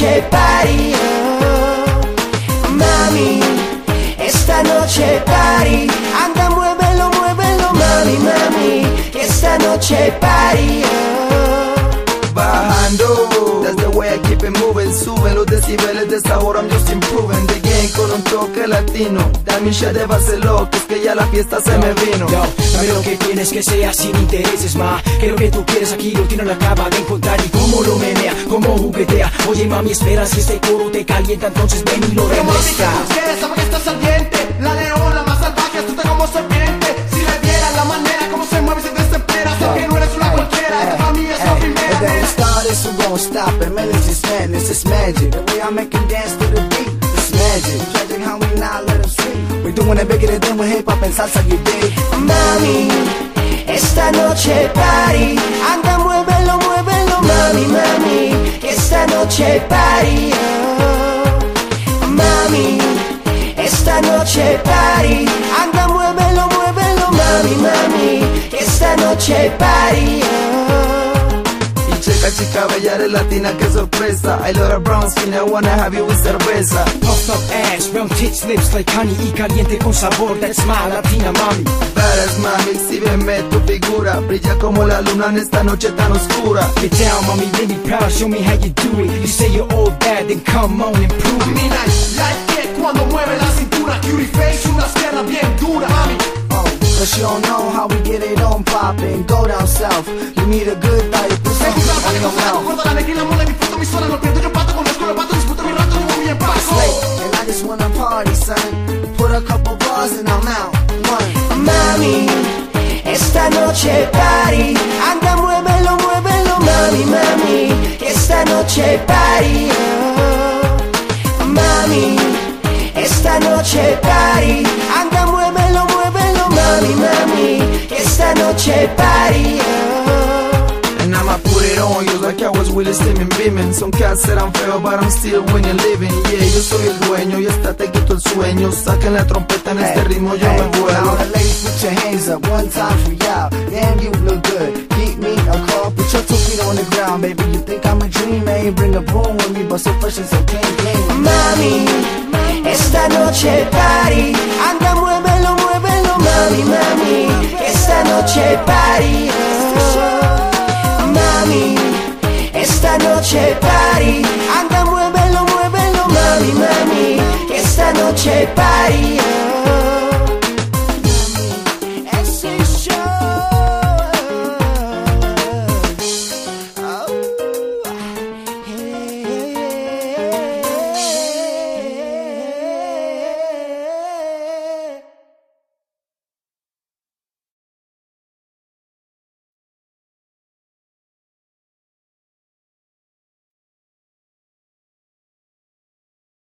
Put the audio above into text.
noche party, oh. Mami, esta noche party. Anda, muévelo, muévelo, mami, mami. Esta noche party, oh. Bajando, that's the way I keep it moving. Suben los decibeles de sabor, I'm just improving. The game con un toque latino. Dame un shot de Barcelona, que es que ya la fiesta se me vino. Yo, dame lo que tienes, que sea sin intereses, ma. Que lo que tú quieres aquí lo tiene, lo acaba de encontrar. Y cómo lo menea, cómo juguetea. Oye, mami, espera, si este coro te calienta, entonces ven y lo demuestra. Quieres saber que estás ardiente, la leona más salvaje, astuta como serpiente. Si le vieras la manera como se mueve y se desespera, sé que no eres una cualquiera, esta para mí es la primera. It don't start, so won't stop it. Man, it's just madness, it's magic. The way I make him dance to the beat, it's magic. Tragic how we not let him sleep. We doing it bigger than with hip hop and salsa, you dig? Mami, esta noche party. Anda, muévelo, muévelo, mami, mami. Esta noche party, oh. Mami, esta noche party. Anda, muévelo, muévelo, mami, mami. Esta noche party, oh. Checa, chica, bella, eres latina, qué sorpresa. I love a brown skin, I wanna have you with cerveza. Puffed up ass, round tits, lips like honey. Y caliente con sabor, that's my latina mami. Badass mami, exhíbeme tu figura. Brilla como la luna en esta noche tan oscura. Get down, mommy, let me proud, show me how you do it. You say you're all bad, then come on and prove it. Mina, like it cuando mueve la cintura. Cutie face, una pierna bien dura, mami. Cause you don't know how we get it on poppin'. Go down south, you need a good diet. Put Me something gusta on el your pato, mouth. gorda la negrina, mole, disfruto mi zona. No pierdo yo pato, con el pato, disfruto mi rato, no voy en paso. And I just wanna party, son. Put a couple bars and I'm out. One. Mami, esta noche party. Anda, muévelo, muévelo, mami, mami. Esta noche party, oh. Mami, esta noche party. Anda, muévelo, muévelo, mami, mami. Esta noche party, oh. And I'ma put it on you like I was Willie Steaming Beaming. Some cats said I'm feo, but I'm still winning living. Yeah, yo soy el dueño y hasta te quito el sueño. Saquen la trompeta en este ritmo, yo me Now vuelo. the ladies, put your hands up one time for y'all. Damn, you look good. Keep me a call. Put your 2 feet on the ground, baby. You think I'm a dream, man? Bring a broom with me, but so fresh and so clean, clean. Mami, esta noche party. Anda, muévelo, muévelo, mami, mami. Esta noche party, oh. Mami, esta noche party. Anda, muévelo, muévelo, mami, mami. Esta noche party,